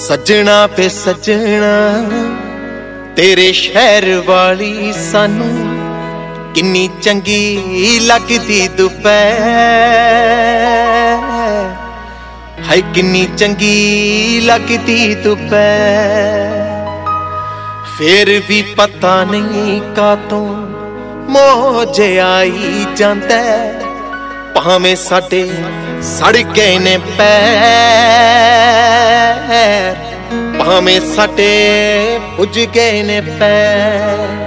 सजना पे सजना तेरे शहर वाली सानू किन्नी चंगी लगदी दोपहर, हाय किन्नी चंगी लगदी दोपहर। फिर भी पता नहीं कातों मोह आई जांदा, भावें साडे सड़ गए ने पैर, भावें साडे पुज गए ने पैर।